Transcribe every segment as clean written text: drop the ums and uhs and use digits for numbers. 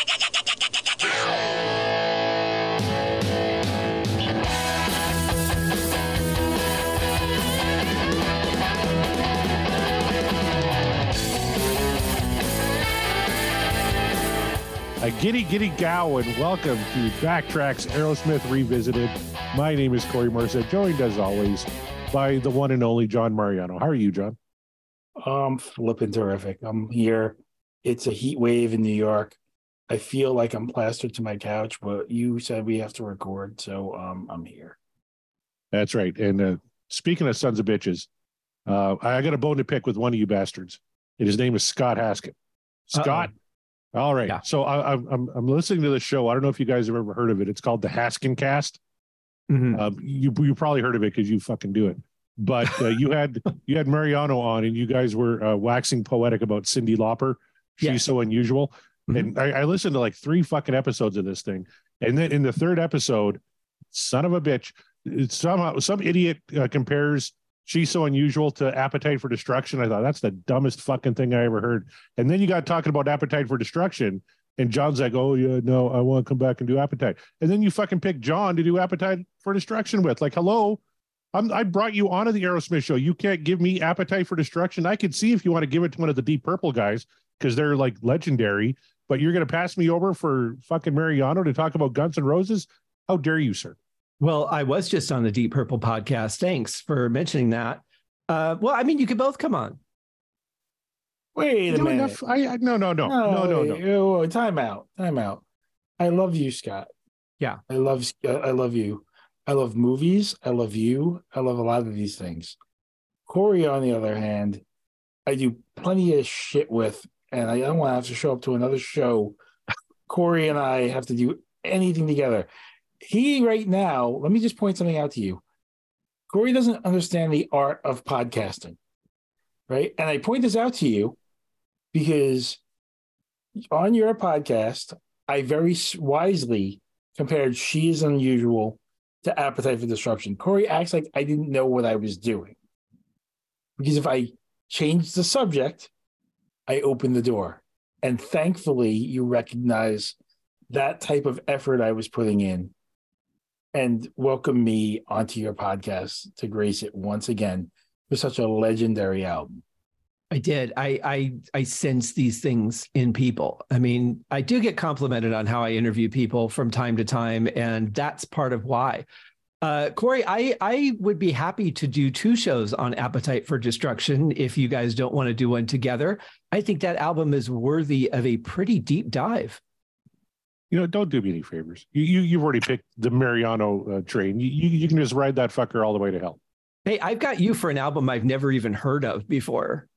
A giddy gow and welcome to Backtracks Aerosmith Revisited. My name is Corey Mercer, joined as always by the one and only John Mariano. How are you, John? I'm flipping terrific. I'm here. It's a heat wave in New York. I feel like I'm plastered to my couch, but you said we have to record, so I'm here. That's right. And speaking of sons of bitches, I got a bone to pick with one of you bastards. And his name is Scott Haskett. Scott. All right. Yeah. So I'm listening to this show. I don't know if you guys have ever heard of it. It's called the Haskin Cast. Mm-hmm. You probably heard of it because you fucking do it. But you had Mariano on, and you guys were waxing poetic about Cyndi Lauper. She's so unusual. Mm-hmm. And I listened to like 3 fucking episodes of this thing, and then in the 3rd episode, son of a bitch, somehow some idiot compares She's So Unusual to Appetite for Destruction. I thought that's the dumbest fucking thing I ever heard. And then you got talking about Appetite for Destruction, and John's like, "Oh yeah, no, I want to come back and do Appetite." And then you fucking pick John to do Appetite for Destruction with. Like, hello, I brought you onto the Aerosmith show. You can't give me Appetite for Destruction. I could see if you want to give it to one of the Deep Purple guys because they're like legendary, but you're going to pass me over for fucking Mariano to talk about Guns N' Roses? How dare you, sir? Well, I was just on the Deep Purple podcast. Thanks for mentioning that. Well, I mean, you could both come on. Wait a minute. No. Time out. I love you, Scott. Yeah. I love you. I love movies. I love you. I love a lot of these things. Corey, on the other hand, I do plenty of shit with, and I don't want to have to show up to another show. Corey and I have to do anything together. He right now, let me just point something out to you. Corey doesn't understand the art of podcasting, right? And I point this out to you because on your podcast, I very wisely compared She Is Unusual to Appetite for Destruction. Corey acts like I didn't know what I was doing. Because if I changed the subject, I opened the door. And thankfully, you recognize that type of effort I was putting in and welcome me onto your podcast to grace it once again for such a legendary album. I did. I sense these things in people. I mean, I do get complimented on how I interview people from time to time, and that's part of why. Corey, I would be happy to do 2 shows on Appetite for Destruction if you guys don't want to do one together. I think that album is worthy of a pretty deep dive. You know, don't do me any favors. You've already picked the Mariano train. You can just ride that fucker all the way to hell. Hey, I've got you for an album I've never even heard of before.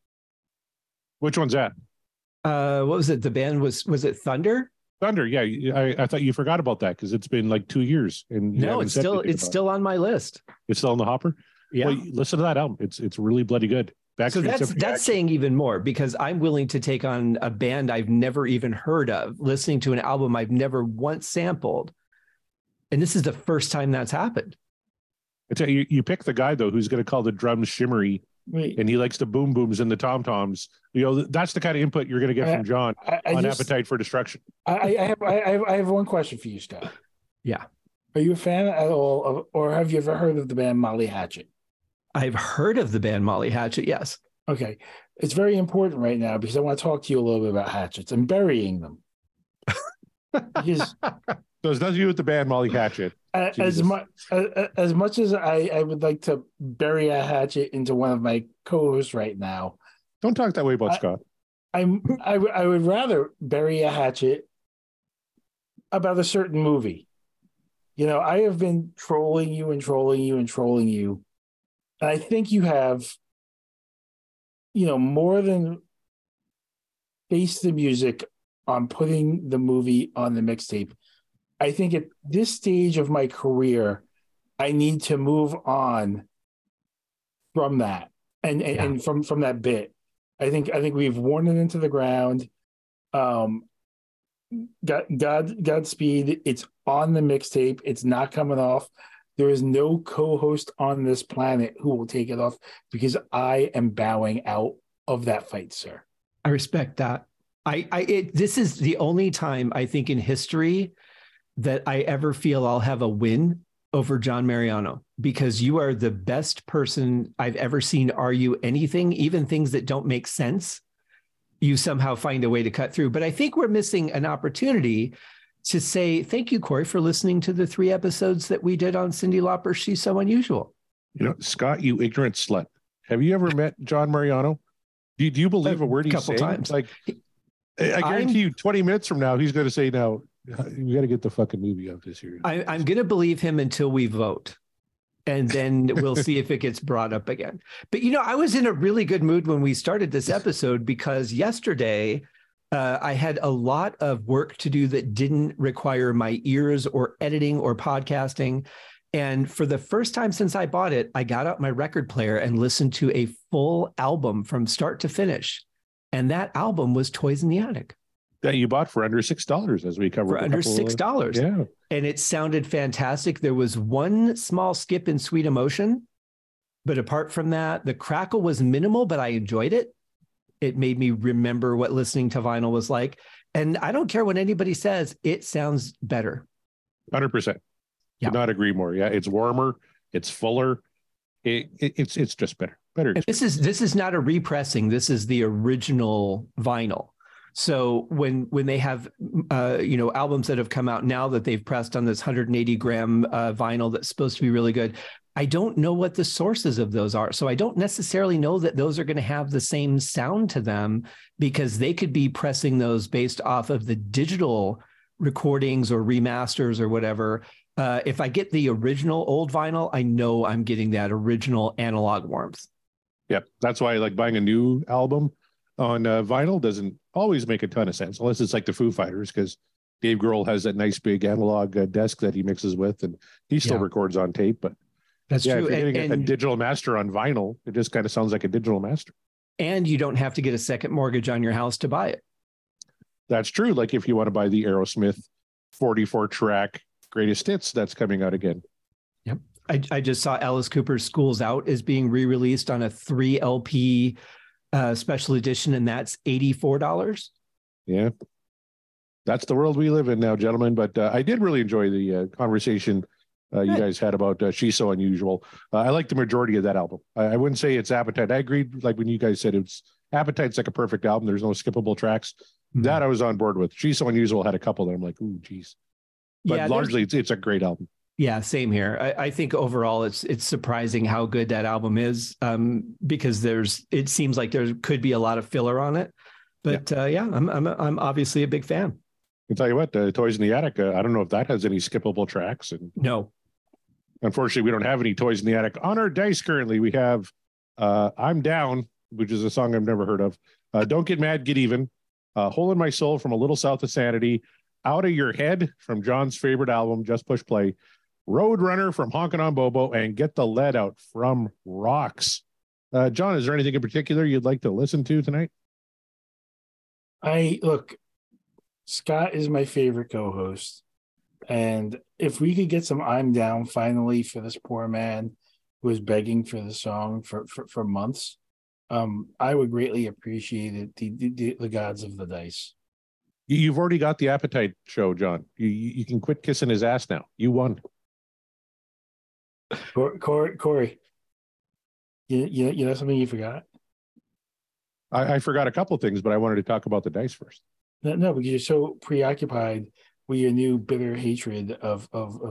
Which one's that? What was it? The band was it Thunder? Thunder, yeah. I thought you forgot about that because it's been like 2 years. And no, it's still on my list. It's still in the hopper? Yeah. Well, listen to that album. It's really bloody good. So that's saying even more because I'm willing to take on a band I've never even heard of, listening to an album I've never once sampled. And this is the first time that's happened. I tell you, you pick the guy, though, who's going to call the drums shimmery. Wait. And he likes the boom booms and the tom toms. You know, that's the kind of input you're going to get from John on Appetite for Destruction. I have one question for you, Scott. Yeah. Are you a fan at all of, or have you ever heard of the band Molly Hatchet? I've heard of the band Molly Hatchet, yes. Okay. It's very important right now because I want to talk to you a little bit about hatchets and burying them. Because so it's nothing to do with the band Molly Hatchet. As much as I would like to bury a hatchet into one of my co-hosts right now. Don't talk that way about Scott. I would rather bury a hatchet about a certain movie. You know, I have been trolling you. And I think you have, you know, more than based the music on putting the movie on the mixtape. I think at this stage of my career, I need to move on from that and from that bit. I think we've worn it into the ground. Godspeed. It's on the mixtape. It's not coming off. There is no co-host on this planet who will take it off because I am bowing out of that fight, sir. I respect that. This is the only time I think in history that I ever feel I'll have a win over John Mariano, because you are the best person I've ever seen argue anything, even things that don't make sense. You somehow find a way to cut through. But I think we're missing an opportunity to say thank you, Corey, for listening to the 3 episodes that we did on Cyndi Lauper. She's So Unusual. Scott, you ignorant slut. Have you ever met John Mariano? Do you believe a word he's saying? Times. Like, I guarantee you 20 minutes from now, he's going to say, now, we got to get the fucking movie out this year. I'm going to believe him until we vote. And then we'll see if it gets brought up again. But, I was in a really good mood when we started this episode, because yesterday I had a lot of work to do that didn't require my ears or editing or podcasting. And for the first time since I bought it, I got out my record player and listened to a full album from start to finish. And that album was Toys in the Attic. That you bought for under $6, as we covered. For under $6. Yeah. And it sounded fantastic. There was one small skip in Sweet Emotion, but apart from that, the crackle was minimal, but I enjoyed it. It made me remember what listening to vinyl was like. And I don't care what anybody says, it sounds better. 100%. Yeah. Could not agree more. Yeah. It's warmer. It's fuller. It's just better. And this is not a repressing. This is the original vinyl. So when they have, albums that have come out now that they've pressed on this 180 gram vinyl that's supposed to be really good, I don't know what the sources of those are. So I don't necessarily know that those are going to have the same sound to them, because they could be pressing those based off of the digital recordings or remasters or whatever. If I get the original old vinyl, I know I'm getting that original analog warmth. Yep. That's why buying a new album on vinyl doesn't always make a ton of sense, unless it's like the Foo Fighters, because Dave Grohl has that nice big analog desk that he mixes with, and he still records on tape. But that's true. If you're getting a digital master on vinyl, it just kind of sounds like a digital master. And you don't have to get a second mortgage on your house to buy it. That's true. Like if you want to buy the Aerosmith 44-track greatest hits that's coming out again. Yep. I just saw Alice Cooper's School's Out is being re-released on a 3 LP special edition, and that's $84. Yeah. That's the world we live in now, gentlemen. But I did really enjoy the conversation you guys had about She's So Unusual. I like the majority of that album. I wouldn't say it's Appetite. I agreed, like when you guys said it's Appetite's like a perfect album. There's no skippable tracks. Mm-hmm. That I was on board with. She's So Unusual had a couple that I'm like, ooh, geez. But largely it's a great album. Yeah, same here. I think overall it's surprising how good that album is, because it seems like there could be a lot of filler on it. But I'm obviously a big fan. I can tell you what, Toys in the Attic, I don't know if that has any skippable tracks. And no. Unfortunately, we don't have any Toys in the Attic. On our dice currently, we have I'm Down, which is a song I've never heard of. Don't Get Mad, Get Even. Hole in My Soul from A Little South of Sanity. Out of Your Head from John's favorite album, Just Push Play. Roadrunner from Honkin' on Bobo, and Get the Lead Out from Rocks. John, is there anything in particular you'd like to listen to tonight? Scott is my favorite co-host. And if we could get some I'm Down finally for this poor man who was begging for the song for months, I would greatly appreciate it. The gods of the dice. You've already got the Appetite show, John. You can quit kissing his ass now. You won. Corey, you know something you forgot? I forgot a couple of things, but I wanted to talk about the dice first. No, because you're so preoccupied with your new bitter hatred of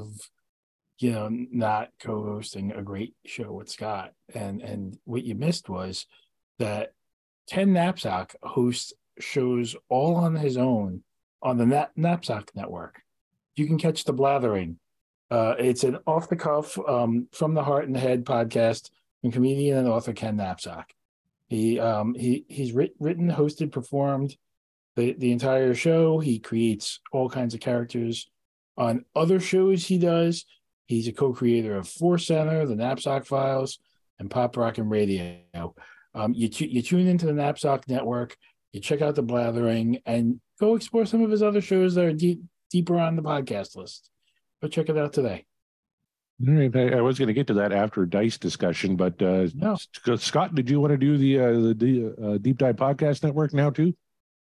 not co-hosting a great show with Scott. And what you missed was that Ken Knapsack hosts shows all on his own on the Knapsack Network. You can catch The Blathering. It's an off-the-cuff, from the heart and head podcast from comedian and author Ken Knapsack. He's written, hosted, performed the entire show. He creates all kinds of characters on other shows he does. He's a co-creator of Force Center, The Knapsack Files, and Pop Rockin' Radio. You tune into the Knapsack Network, you check out The Blathering, and go explore some of his other shows that are deeper on the podcast list. Go check it out today. All right. I was going to get to that after dice discussion, but no. Scott, did you want to do the Deep Dive Podcast Network now too?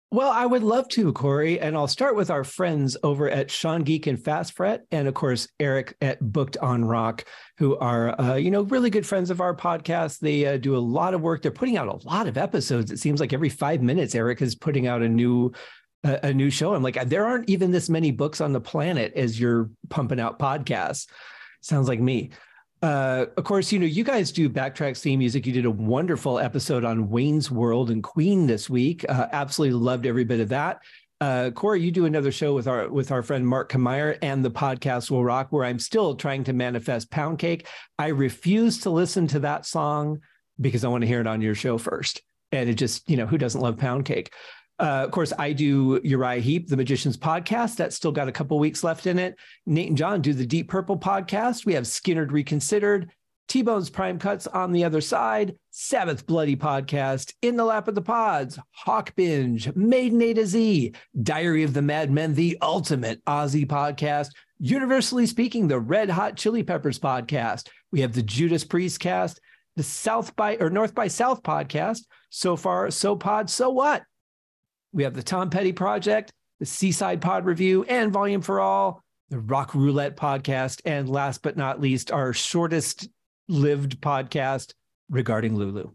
Well, I would love to, Corey. And I'll start with our friends over at Sean Geek and Fast Fret. And of course, Eric at Booked on Rock, who are, really good friends of our podcast. They do a lot of work. They're putting out a lot of episodes. It seems like every 5 minutes, Eric is putting out a new show. I'm like, there aren't even this many books on the planet as you're pumping out podcasts. Sounds like me. Of course, you guys do Backtracks theme music. You did a wonderful episode on Wayne's World and Queen this week. Absolutely loved every bit of that. Corey, you do another show with our friend Mark Kameyer and the podcast Will Rock, where I'm still trying to manifest Pound Cake. I refuse to listen to that song because I want to hear it on your show first. And it just, who doesn't love Pound Cake? Of course, I do Uriah Heep, the Magician's Podcast. That's still got a couple weeks left in it. Nate and John do the Deep Purple Podcast. We have Skynyrd Reconsidered, T-Bone's Prime Cuts on the Other Side, Sabbath Bloody Podcast, In the Lap of the Pods, Hawk Binge, Maiden A to Z, Diary of the Madmen, the Ultimate Aussie Podcast, Universally Speaking, the Red Hot Chili Peppers Podcast. We have the Judas Priest Cast, the North by South Podcast, So Far, So Pod, So What? We have the Tom Petty Project, the Seaside Pod Review, and Volume for All, the Rock Roulette Podcast, and last but not least, our shortest lived podcast regarding Lulu.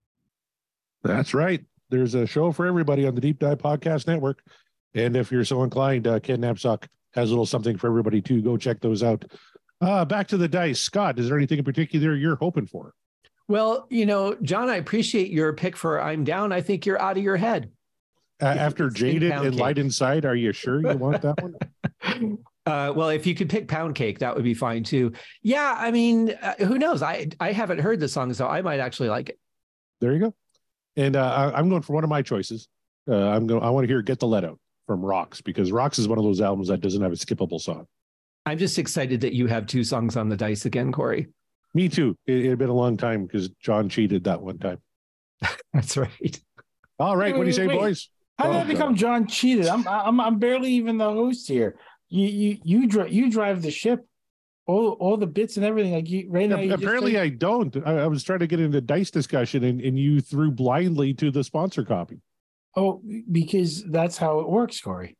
That's right. There's a show for everybody on the Deep Dive Podcast Network. And if you're so inclined, Ken Knapsack has a little something for everybody too. Go check those out. Back to the dice. Scott, is there anything in particular you're hoping for? Well, John, I appreciate your pick for I'm Down. I think you're out of your head. After Jaded and Light Inside, are you sure you want that one? Well, if you could pick Pound Cake, that would be fine too. Yeah, I mean, who knows? I haven't heard the song, so I might actually like it. There you go. And I'm going for one of my choices. I want to hear Get the Let Out from Rocks, because Rocks is one of those albums that doesn't have a skippable song. I'm just excited that you have two songs on the dice again, Corey. Me too. It had been a long time because John cheated that one time. That's right. All right. What do you say, boys? How did I become John cheated? I'm barely even the host here. You drive the ship, all the bits and everything. Like right now. Apparently, I don't. I was trying to get into dice discussion, and you threw blindly to the sponsor copy. Oh, because that's how it works, Corey.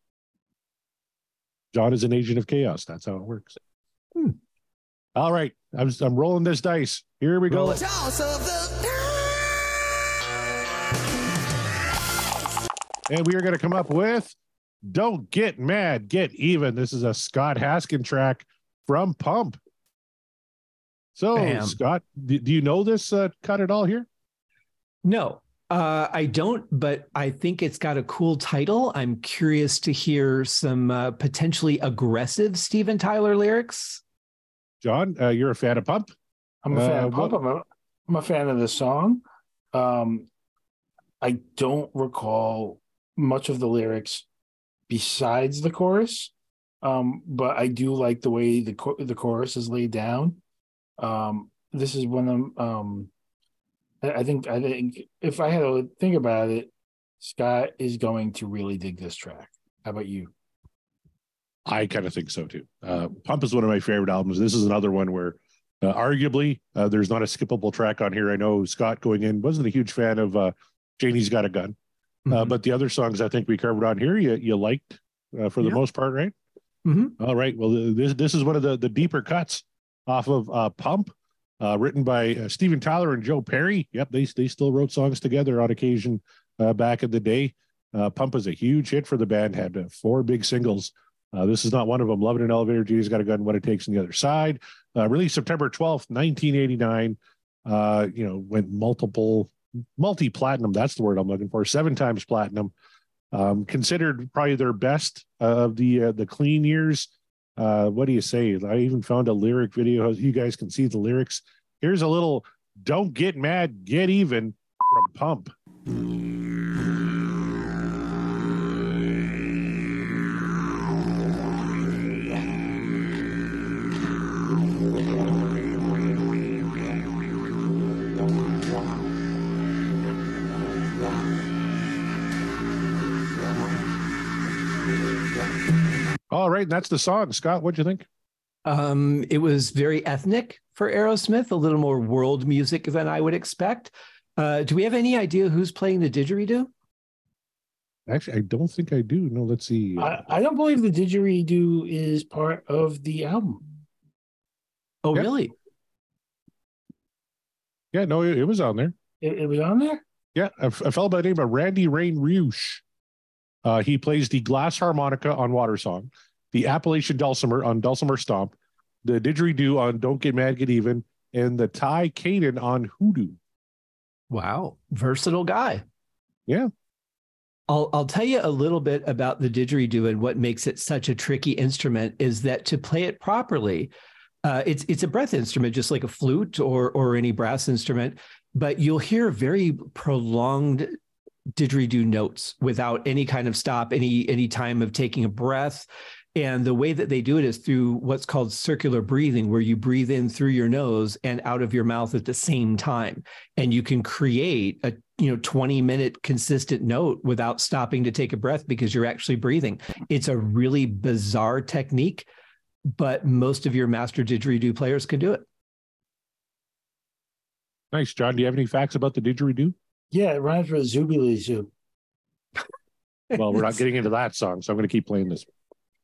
John is an agent of chaos. That's how it works. All right, I'm rolling this dice. Here we go. And we are going to come up with Don't Get Mad, Get Even. This is a Scott Haskin track from Pump. So, Bam. Scott, do you know this cut at all here? No, I don't, but I think it's got a cool title. I'm curious to hear some potentially aggressive Steven Tyler lyrics. John, you're a fan of Pump? I'm a fan of Pump. I'm a fan of the song. I don't recall much of the lyrics besides the chorus, but I do like the way the chorus is laid down. This is one of them. I think if I had to think about it, Scott is going to really dig this track. How about you? I kind of think so too. Pump is one of my favorite albums. This is another one where arguably there's not a skippable track on here. I know Scott going in wasn't a huge fan of Janie's Got a Gun. But the other songs I think we covered on here, you liked for the most part, right? Mm-hmm. All right. Well, this is one of the deeper cuts off of Pump, written by Steven Tyler and Joe Perry. Yep, they still wrote songs together on occasion back in the day. Pump is a huge hit for the band, had 4 big singles. This is not one of them. Love in an Elevator, Janie's Got a Gun, What It Takes on the Other Side. Released September 12th, 1989. Went multi-platinum, that's the word I'm looking for, 7 times platinum. Considered probably their best of the clean years. What do you say? I even found a lyric video. You guys can see the lyrics. Here's a little Don't Get Mad, Get Even from Pump. All right, and that's the song. Scott, what'd you think? It was very ethnic for Aerosmith, a little more world music than I would expect. Do we have any idea who's playing the didgeridoo? Actually, I don't think I do. No, let's see. I don't believe the didgeridoo is part of the album. Oh, really? Yeah, no, it was on there. It was on there? Yeah, a fellow by the name of Randy Rain Reusch. He plays the glass harmonica on Water Song, the Appalachian dulcimer on Dulcimer Stomp, the didgeridoo on Don't Get Mad, Get Even, and the Thai Caden on Hoodoo. Wow. Versatile guy. Yeah. I'll tell you a little bit about the didgeridoo, and what makes it such a tricky instrument is that to play it properly, it's a breath instrument, just like a flute or any brass instrument, but you'll hear very prolonged didgeridoo notes without any kind of stop, any time of taking a breath. And the way that they do it is through what's called circular breathing, where you breathe in through your nose and out of your mouth at the same time. And you can create a 20-minute consistent note without stopping to take a breath because you're actually breathing. It's a really bizarre technique, but most of your master didgeridoo players can do it. Nice. John, do you have any facts about the didgeridoo? Yeah, it rhymes with Zoobily Zoo. Well, we're not getting into that song, so I'm going to keep playing this one.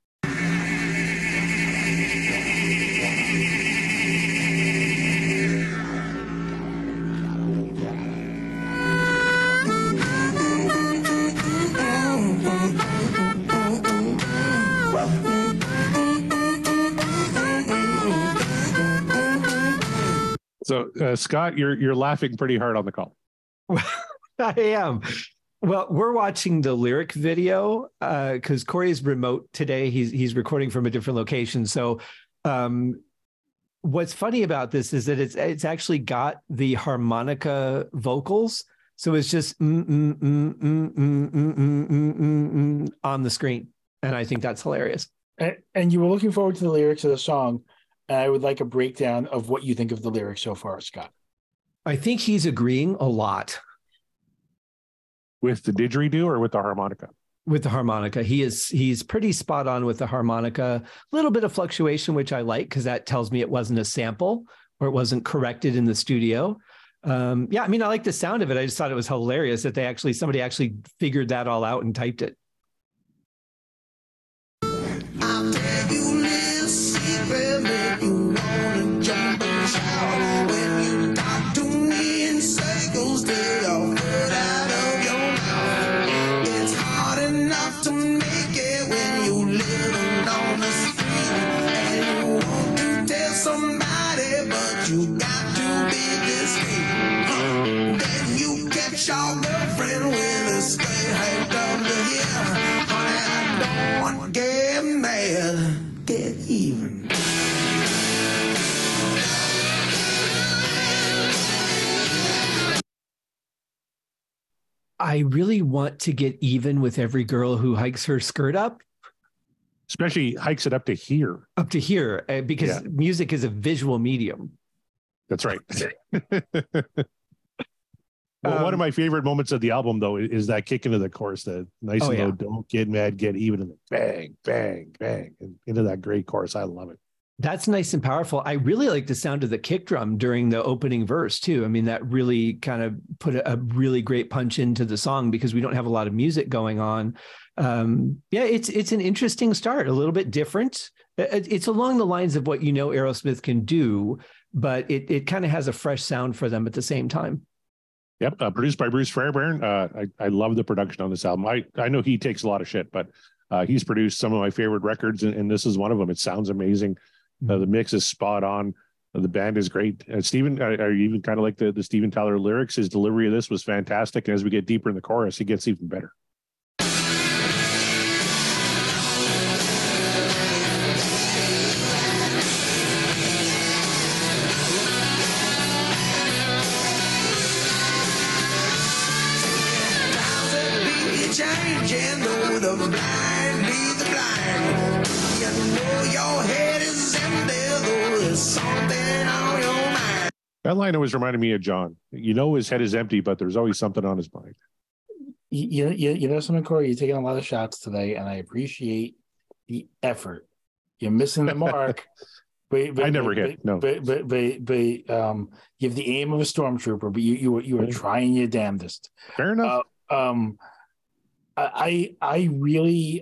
So, Scott, you're laughing pretty hard on the call. I am. Well, we're watching the lyric video because Corey's remote today. He's recording from a different location. So, what's funny about this is that it's actually got the harmonica vocals. So it's just on the screen, and I think that's hilarious. And you were looking forward to the lyrics of the song. I would like a breakdown of what you think of the lyrics so far, Scott. I think he's agreeing a lot. With the didgeridoo or with the harmonica? With the harmonica. He's pretty spot on with the harmonica. A little bit of fluctuation, which I like because that tells me it wasn't a sample or it wasn't corrected in the studio. Yeah, I mean, I like the sound of it. I just thought it was hilarious that somebody actually figured that all out and typed it. I'll tell you a little secret, make you wanna jump and shout. When you talk to me in circles, till you're put out of your mouth. It's hard enough to make it when you living on the street, and you want to tell somebody, but you got to be discreet. Then you catch your girlfriend with a skirt hanged under here. Honey, I don't get mad, get even. I really want to get even with every girl who hikes her skirt up. Especially hikes it up to here. Up to here, because music is a visual medium. That's right. Well, one of my favorite moments of the album, though, is that kick into the chorus, the nice and low, don't get mad, get even, and the bang, bang, bang, and into that great chorus. I love it. That's nice and powerful. I really like the sound of the kick drum during the opening verse, too. I mean, that really kind of put a really great punch into the song because we don't have a lot of music going on. It's an interesting start, a little bit different. It's along the lines of what Aerosmith can do, but it kind of has a fresh sound for them at the same time. Yep, produced by Bruce Fairbairn. I love the production on this album. I know he takes a lot of shit, but he's produced some of my favorite records, and this is one of them. It sounds amazing. The mix is spot on. The band is great. Steven, I even kind of like the Steven Tyler lyrics. His delivery of this was fantastic. And as we get deeper in the chorus, it gets even better. Changing, though the blind be the blind. You know your head is empty, though there's something on your mind. That line always reminded me of John. His head is empty, but there's always something on his mind. You know something, Corey? You're taking a lot of shots today, and I appreciate the effort. You're missing the mark. But I never hit. No. But you have the aim of a stormtrooper, but you were trying your damnedest. Fair enough. I really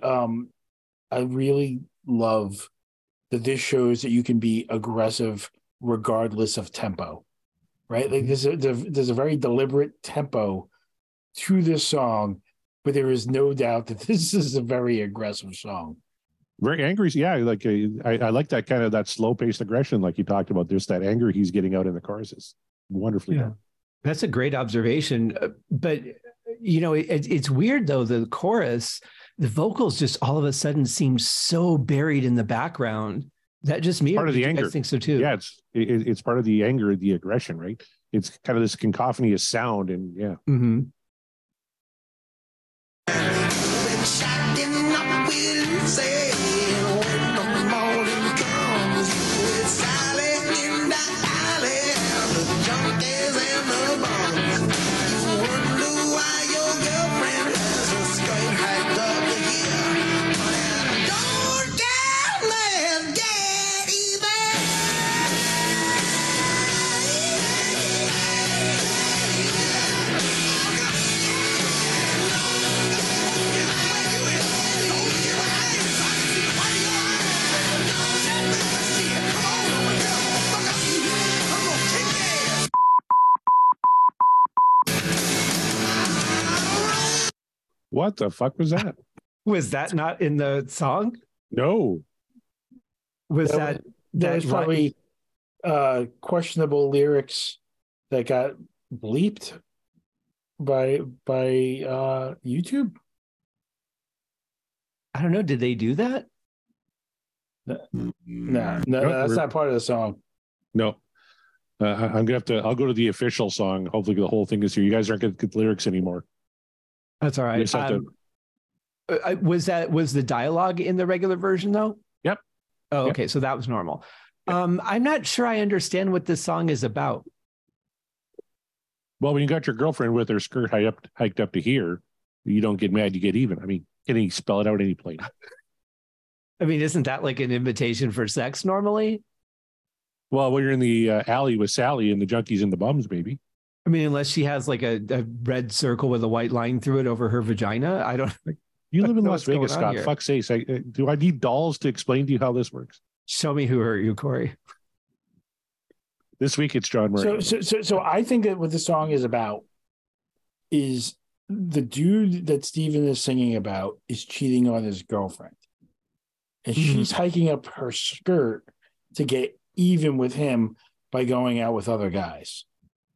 love that this shows that you can be aggressive regardless of tempo, right? Like there's a very deliberate tempo to this song, but there is no doubt that this is a very aggressive song. Very angry. Yeah, like I like that kind of that slow paced aggression, like you talked about. There's that anger he's getting out in the choruses. Wonderfully done. That's a great observation. But it's weird though. The chorus, the vocals just all of a sudden seem so buried in the background. That just me. Part of the anger. I think so too. Yeah, it's part of the anger, the aggression, right? It's kind of this cacophony of sound, and yeah. Mm-hmm. What the fuck was that? Was that not in the song? No. Was that was probably questionable lyrics that got bleeped by YouTube? Mm-hmm. I don't know. Did they do that? No, that's not part of the song. No. I'm gonna have to. I'll go to the official song. Hopefully, the whole thing is here. You guys aren't gonna get the lyrics anymore. That's all right. Was the dialogue in the regular version though? Yep. Oh, yep. Okay. So that was normal. Yep. I'm not sure I understand what this song is about. Well, when you got your girlfriend with her skirt hiked up to here, you don't get mad, you get even. I mean, can he spell it out any plain? I mean, isn't that like an invitation for sex normally? Well, when you're in the alley with Sally and the junkies and the bums, maybe. I mean, unless she has like a red circle with a white line through it over her vagina. I don't. You live in know Las what's going Vegas, on Scott. here. Fuck's sake. Do I need dolls to explain to you how this works? Show me who hurt you, Corey. This week it's John Murray. So I think that what the song is about is the dude that Steven is singing about is cheating on his girlfriend. And she's hiking up her skirt to get even with him by going out with other guys.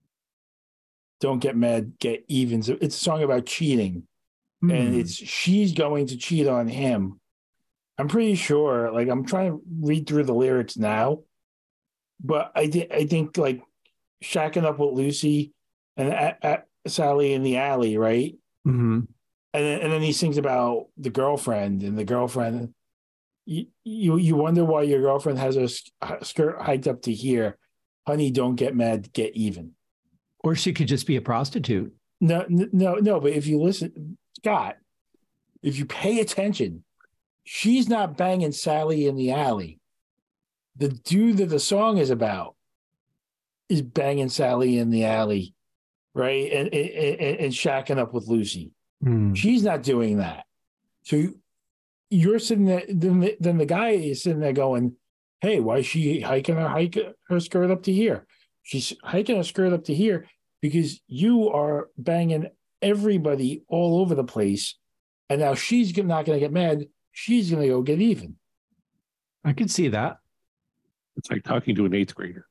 Don't get mad, get even. So it's a song about cheating. And she's going to cheat on him. I'm pretty sure, like I'm trying to read through the lyrics now, but I think like shacking up with Lucy and Sally in the alley, right? Mm-hmm. And then he sings about the girlfriend and the girlfriend. You wonder why your girlfriend has her skirt hiked up to here. Honey, don't get mad, get even. Or she could just be a prostitute. No. But if you listen, Scott, if you pay attention, she's not banging Sally in the alley. The dude that the song is about is banging Sally in the alley, right? And shacking up with Lucy. She's not doing that. So you're sitting there, then the guy is sitting there going, hey, why is she hiking her skirt up to here? She's hiking her skirt up to here because you are banging everybody all over the place. And now she's not going to get mad. She's going to go get even. I could see that. It's like talking to an 8th grader.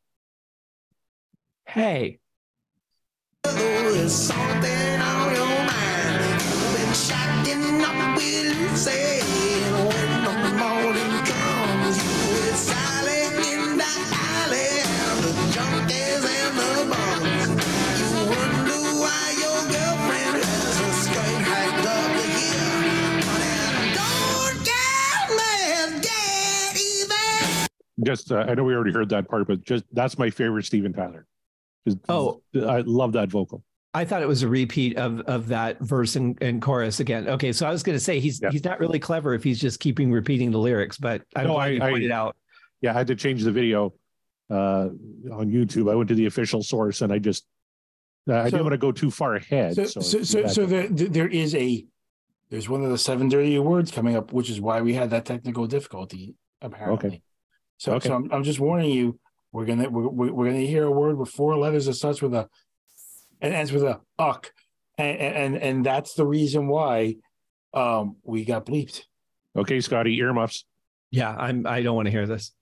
Hey. There's something on your mind. Been shacking up with say when the morning comes. With Sally in the alley, the junkies and the bums. You wonder why your girlfriend has her skirt hiked up to here. But don't get mad, get even. Just, I know we already heard that part, but just that's my favorite Steven Tyler. Oh, I love that vocal. I thought it was a repeat of that verse and chorus again. Okay, so I was going to say he's not really clever if he's just repeating the lyrics, but I'm glad you pointed out. Yeah, I had to change the video on YouTube. I went to the official source, and I didn't want to go too far ahead. So there is a There's one of the 7 dirty words coming up, which is why we had that technical difficulty, apparently. Okay. So I'm just warning you, we're gonna hear a word with 4 letters that starts with a and ends with a uck. And that's the reason why we got bleeped. Okay, Scotty, earmuffs. Yeah, I don't want to hear this.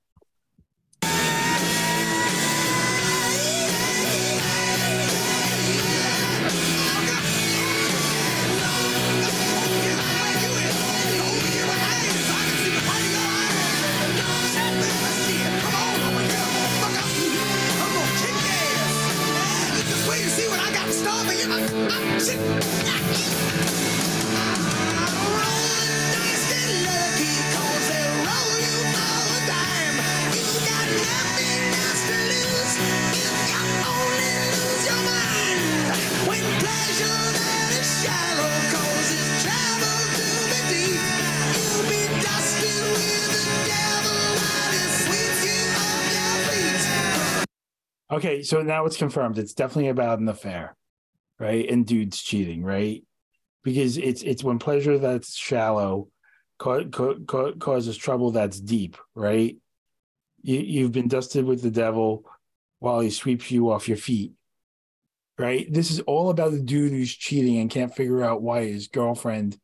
Okay, so now it's confirmed. It's definitely about an affair, right? And dudes cheating, right? Because it's when pleasure that's shallow causes trouble that's deep, right? You've been dusted with the devil while he sweeps you off your feet, right? This is all about the dude who's cheating and can't figure out why his girlfriend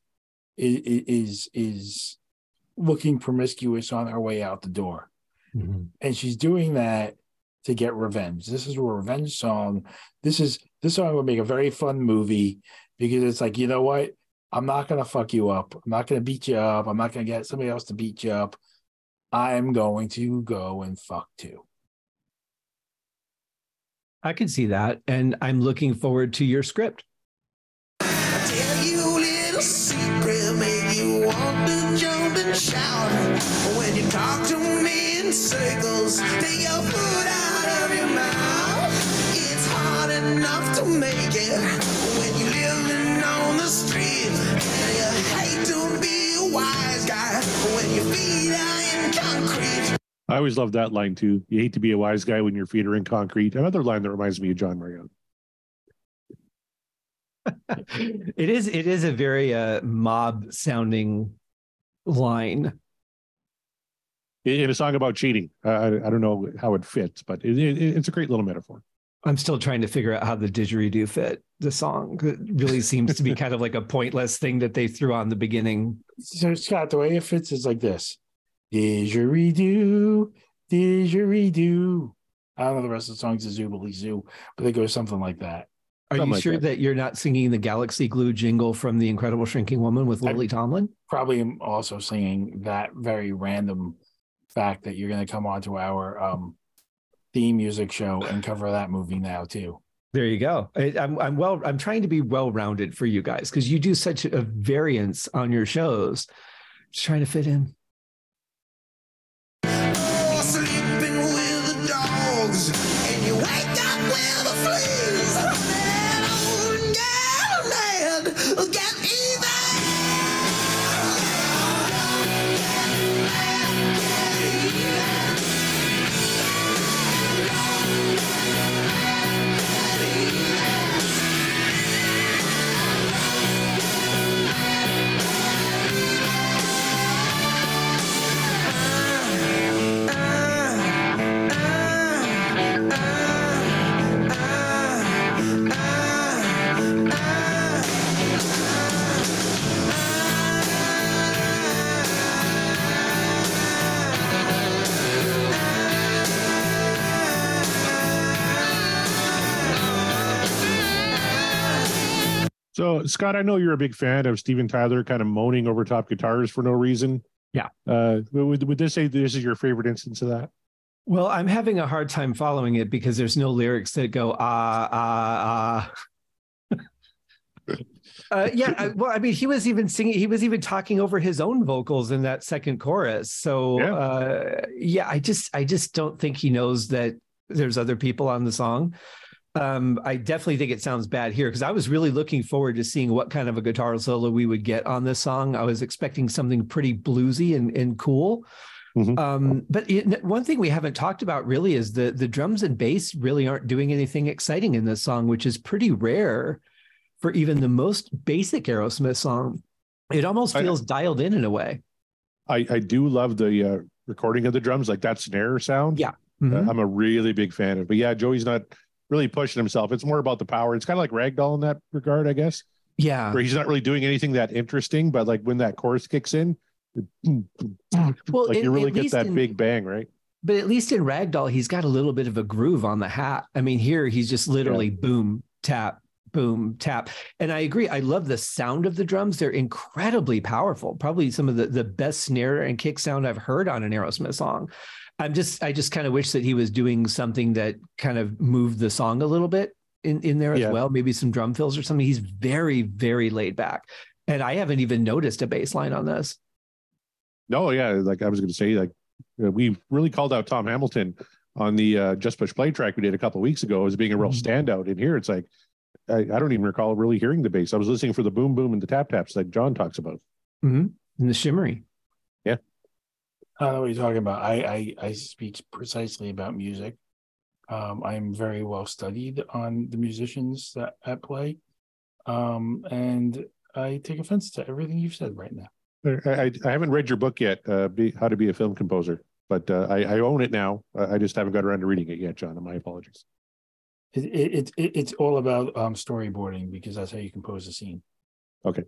is looking promiscuous on her way out the door. Mm-hmm. And she's doing that to get revenge. This is a revenge song. This song would make a very fun movie because it's like, you know what? I'm not going to fuck you up. I'm not going to beat you up. I'm not going to get somebody else to beat you up. I'm going to go and fuck too. I can see that. And I'm looking forward to your script. I tell you a little secret, make you want to jump and shout. When you talk to me in circles, take your foot out of your mouth. It's hard enough to make it when you're living on the street. And you hate to be a wise guy when your feet are in concrete. I always love that line too. You hate to be a wise guy when your feet are in concrete. Another line that reminds me of John Marion. It is a very mob sounding line In a song about cheating. I don't know how it fits, but it's a great little metaphor. I'm still trying to figure out how the didgeridoo fit the song. It really seems to be kind of like a pointless thing that they threw on the beginning. So Scott, the way it fits is like this. Didgeridoo, didgeridoo. I don't know the rest of the songs is Zoobly Zoo, but they go something like that. Are Something you like sure that you're not singing the Galaxy Glue jingle from The Incredible Shrinking Woman with Lily Tomlin? Probably am also singing that very random fact that you're going to come onto our theme music show and cover that movie now too. There you go. I'm trying to be well-rounded for you guys because you do such a variance on your shows. Just trying to fit in. Oh, sleeping with the dogs, and you wake up with the fleas. That old gal man got So, Scott, I know you're a big fan of Steven Tyler kind of moaning over top guitars for no reason. Yeah. Would this say this is your favorite instance of that? Well, I'm having a hard time following it because there's no lyrics that go, well, I mean, he was even singing, he was even talking over his own vocals in that second chorus. So, I just don't think he knows that there's other people on the song. I definitely think it sounds bad here because I was really looking forward to seeing what kind of a guitar solo we would get on this song. I was expecting something pretty bluesy and cool. Mm-hmm. But one thing we haven't talked about really is the drums and bass really aren't doing anything exciting in this song, which is pretty rare for even the most basic Aerosmith song. It almost feels dialed in a way. I do love the recording of the drums, like that snare sound. Yeah. Mm-hmm. I'm a really big fan of it. But yeah, Joey's not really pushing himself. It's more about the power. It's kind of like Ragdoll in that regard, I guess. Yeah. Where he's not really doing anything that interesting, but like when that chorus kicks in, well, like you really get that big bang, right? But at least in Ragdoll, he's got a little bit of a groove on the hat. I mean, here he's just literally boom, tap, boom, tap. And I agree. I love the sound of the drums. They're incredibly powerful. Probably some of the best snare and kick sound I've heard on an Aerosmith song. I just kind of wish that he was doing something that kind of moved the song a little bit in there as well. Maybe some drum fills or something. He's very, very laid back. And I haven't even noticed a bass line on this. No, yeah. Like I was going to say, like we really called out Tom Hamilton on the Just Push Play track we did a couple of weeks ago as being a real standout. And here it's like, I don't even recall really hearing the bass. I was listening for the boom, boom and the tap taps like John talks about. Mm-hmm. And the shimmery. Yeah. I don't know what you're talking about. I speak precisely about music. I'm very well studied on the musicians that at play. And I take offense to everything you've said right now. I haven't read your book yet, How to Be a Film Composer, but I own it now. I just haven't got around to reading it yet, John. And my apologies. It's all about storyboarding because that's how you compose a scene. Okay.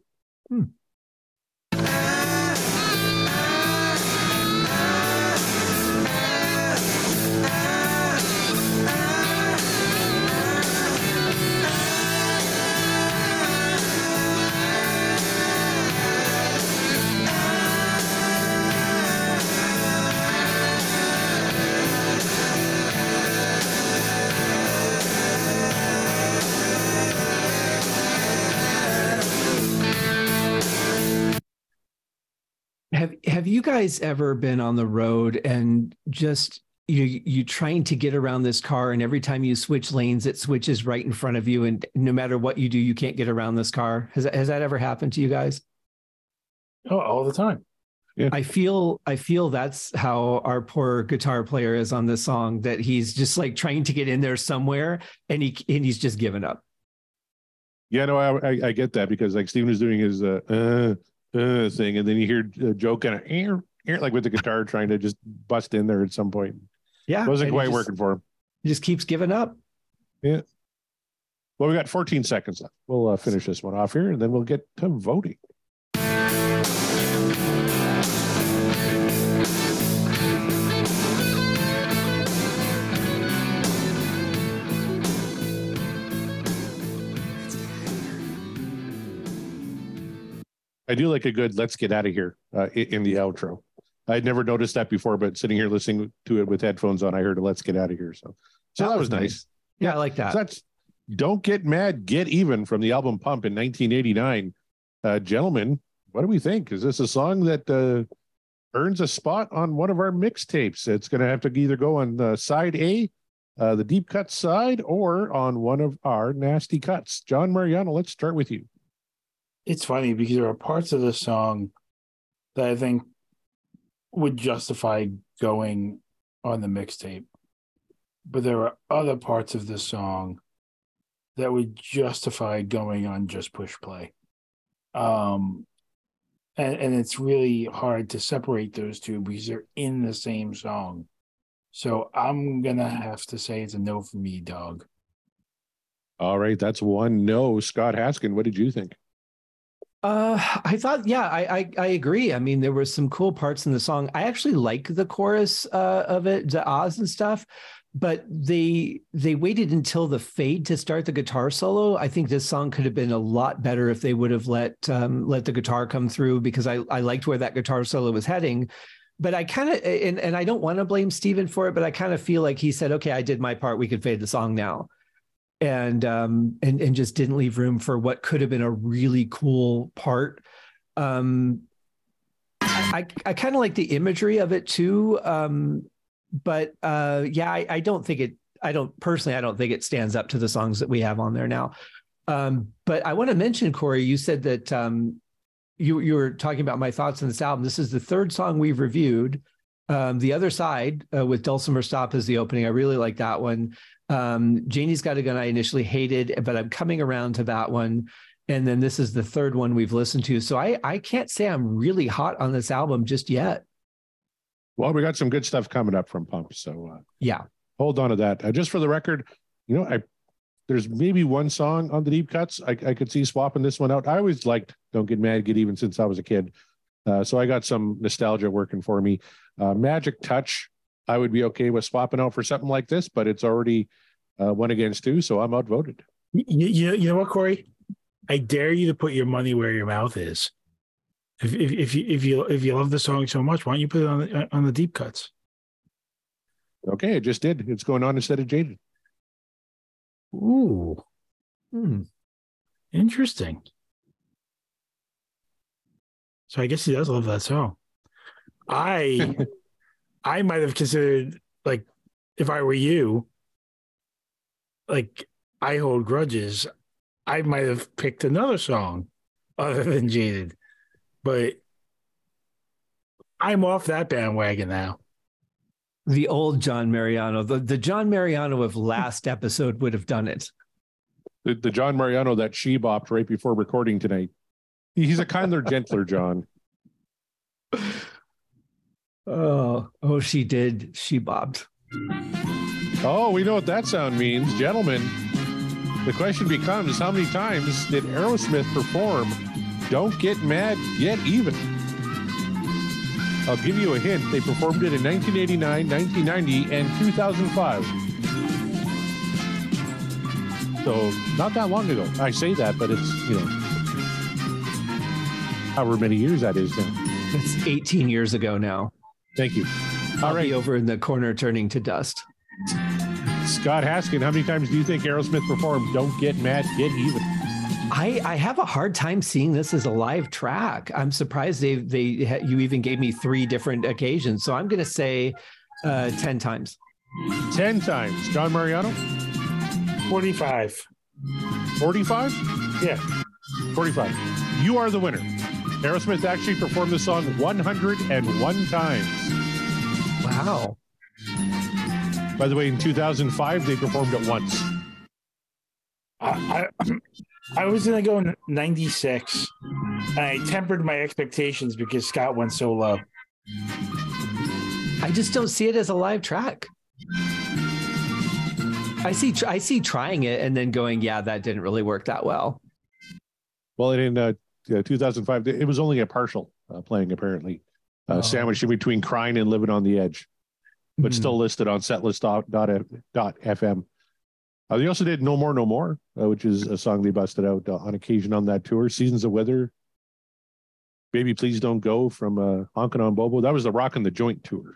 Have you guys ever been on the road and just you trying to get around this car, and every time you switch lanes, it switches right in front of you, and no matter what you do, you can't get around this car? Has that ever happened to you guys? Oh, all the time. Yeah. I feel that's how our poor guitar player is on this song, that he's just like trying to get in there somewhere and he's just given up. Yeah, no, I get that because like Steven was doing his thing, and then you hear Joe kind of like with the guitar trying to just bust in there at some point. Yeah. It wasn't quite working for him. He just keeps giving up. Yeah. Well, we got 14 seconds left. We'll finish this one off here, and then we'll get to voting. I do like a good "Let's Get Out of Here" in the outro. I'd never noticed that before, but sitting here listening to it with headphones on, I heard a "Let's Get Out of Here." So that was nice. Yeah, I like that. So that's "Don't Get Mad, Get Even" from the album Pump in 1989. Gentlemen, what do we think? Is this a song that earns a spot on one of our mixtapes? It's going to have to either go on side A, the deep cut side, or on one of our nasty cuts. John Mariano, let's start with you. It's funny because there are parts of the song that I think would justify going on the mixtape, but there are other parts of the song that would justify going on Just Push Play. And it's really hard to separate those two because they're in the same song. So I'm gonna have to say it's a no for me, dog. All right, that's one no. Scott Haskin, what did you think? I thought, yeah, I agree. I mean, there were some cool parts in the song. I actually like the chorus of it, the ahs and stuff, but they waited until the fade to start the guitar solo. I think this song could have been a lot better if they would have let the guitar come through, because I liked where that guitar solo was heading. But I kind of, and I don't want to blame Steven for it, but I kind of feel like he said, okay, I did my part. We could fade the song now. And just didn't leave room for what could have been a really cool part. I kind of like the imagery of it too. But I don't think it stands up to the songs that we have on there now. But I want to mention, Corey, you said that you were talking about my thoughts on this album. This is the third song we've reviewed. The Other Side with Dulcimer Stop as the opening. I really like that one. Janie's Got a Gun I initially hated, but I'm coming around to that one. And then this is the third one we've listened to. So I can't say I'm really hot on this album just yet. Well, we got some good stuff coming up from Pump. So yeah, hold on to that. Just for the record, there's maybe one song on the deep cuts. I could see swapping this one out. I always liked Don't Get Mad, Get Even since I was a kid. So I got some nostalgia working for me. Magic Touch, I would be okay with swapping out for something like this, but it's already 1-2, so I'm outvoted. You know what, Corey? I dare you to put your money where your mouth is. If you love the song so much, why don't you put it on the deep cuts? Okay, I just did. It's going on instead of Jaded. Ooh, interesting. So I guess he does love that song. I might have considered, like, if I were you, like, I hold grudges, I might have picked another song other than Jaded, but I'm off that bandwagon now. The old John Mariano, the John Mariano of last episode would have done it. The John Mariano that she bopped right before recording tonight. He's a kinder, gentler John. Oh, she did. She bobbed. Oh, we know what that sound means. Gentlemen, the question becomes, how many times did Aerosmith perform Don't Get Mad, Get Even? I'll give you a hint. They performed it in 1989, 1990, and 2005. So not that long ago. I say that, but it's, however many years that is now. It's 18 years ago now. Thank you. I'll be over in the corner turning to dust. Scott Haskin, how many times do you think Aerosmith performed Don't Get Mad, Get Even? I have a hard time seeing this as a live track. I'm surprised you even gave me 3 different occasions. So I'm going to say 10 times. 10 times. John Mariano? 45. 45? Yeah. 45. You are the winner. Aerosmith actually performed the song 101 times. Wow. By the way, in 2005, they performed it once. I was going to go 96. I tempered my expectations because Scott went so low. I just don't see it as a live track. I see trying it and then going, yeah, that didn't really work that well. Well, in 2005, it was only a partial playing, apparently. Sandwiched in between Crying and Living on the Edge, but still listed on setlist.fm. They also did No More, No More, which is a song they busted out on occasion on that tour. Seasons of Weather, Baby Please Don't Go from Honkin' on Bobo. That was the Rockin' the Joint tour.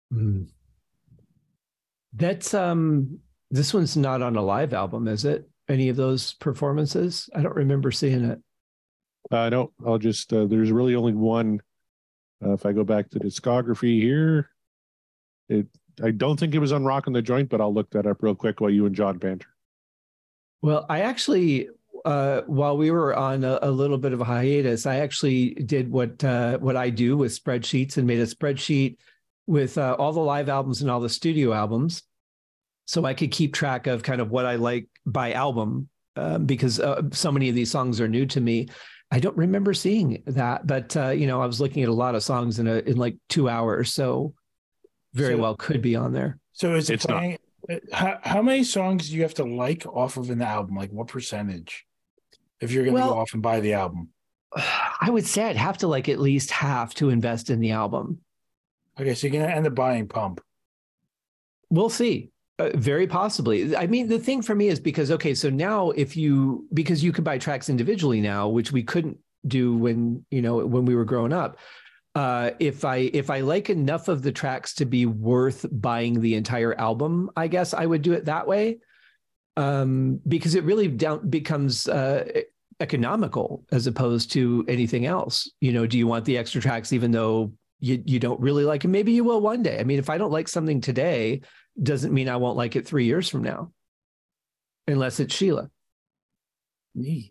That's this one's not on a live album, is it? Any of those performances? I don't remember seeing it. No, I'll just, there's really only one. If I go back to discography here, I don't think it was on Rockin' the Joint, but I'll look that up real quick while you and John banter. Well, I actually, while we were on a little bit of a hiatus, I actually did what I do with spreadsheets and made a spreadsheet with all the live albums and all the studio albums, so I could keep track of kind of what I like by album, because so many of these songs are new to me. I don't remember seeing that, but I was looking at a lot of songs in like 2 hours, so very well could be on there. So is it playing? How many songs do you have to like off of an album? Like what percentage? If you're going to go off and buy the album, I would say I'd have to like at least half to invest in the album. Okay, so you're going to end up buying Pump. We'll see. Very possibly. I mean, the thing for me is because now because you can buy tracks individually now, which we couldn't do when we were growing up. If I like enough of the tracks to be worth buying the entire album, I guess I would do it that way, because it really becomes economical as opposed to anything else. Do you want the extra tracks even though you don't really like it? Maybe you will one day. I mean, if I don't like something today, doesn't mean I won't like it 3 years from now, unless it's Sheila. Me.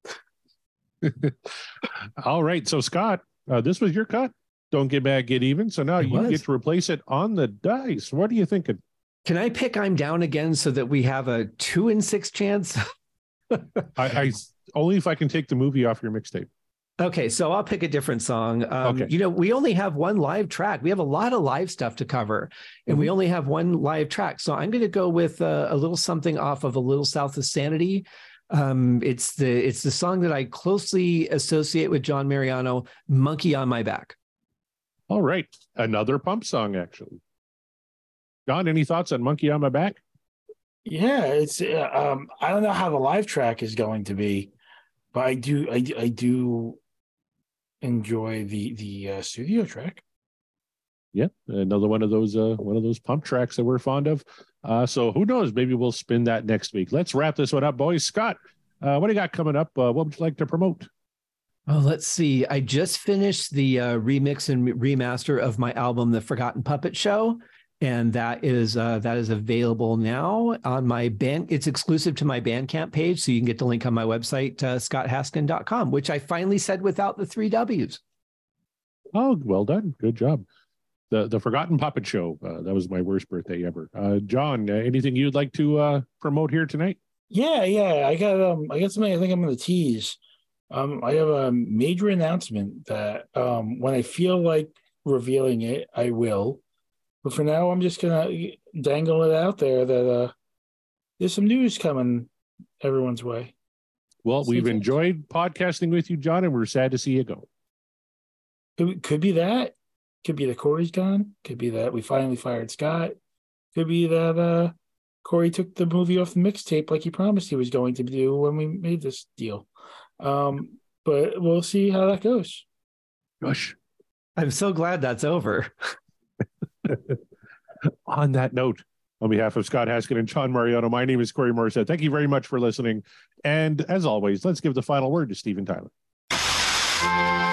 All right. So Scott, this was your cut. Don't Get Mad, Get Even. So now you get to replace it on the dice. What are you thinking? Can I pick I'm Down again so that we have a 2 in 6 chance? only if I can take the movie off your mixtape. Okay, so I'll pick a different song. Okay. You know, we only have one live track. We have a lot of live stuff to cover, and we only have one live track. So I'm going to go with a little something off of A Little South of Sanity. It's the song that I closely associate with John Mariano, Monkey on My Back. All right. Another Pump song, actually. John, any thoughts on Monkey on My Back? Yeah, it's I don't know how the live track is going to be, but I do enjoy the studio track. Yeah, another one of those pump tracks that we're fond of. So who knows? Maybe we'll spin that next week. Let's wrap this one up, boys. Scott, what do you got coming up? What would you like to promote? Oh, let's see. I just finished the remix and remaster of my album, The Forgotten Puppet Show. And that is available now on my band. It's exclusive to my Bandcamp page. So you can get the link on my website, scotthaskin.com, which I finally said without the 3 W's. Oh, well done. Good job. The Forgotten Puppet Show. That was my worst birthday ever. John, anything you'd like to promote here tonight? Yeah. I got something I think I'm going to tease. I have a major announcement that when I feel like revealing it, I will. But for now, I'm just going to dangle it out there that there's some news coming everyone's way. Well, we've enjoyed podcasting with you, John, and we're sad to see you go. Could be that. Could be that Corey's gone. Could be that we finally fired Scott. Could be that Corey took the movie off the mixtape like he promised he was going to do when we made this deal. But we'll see how that goes. Gosh. I'm so glad that's over. On that note, on behalf of Scott Haskin and John Mariano, my name is Corey Morissette. Thank you very much for listening. And as always, let's give the final word to Steven Tyler.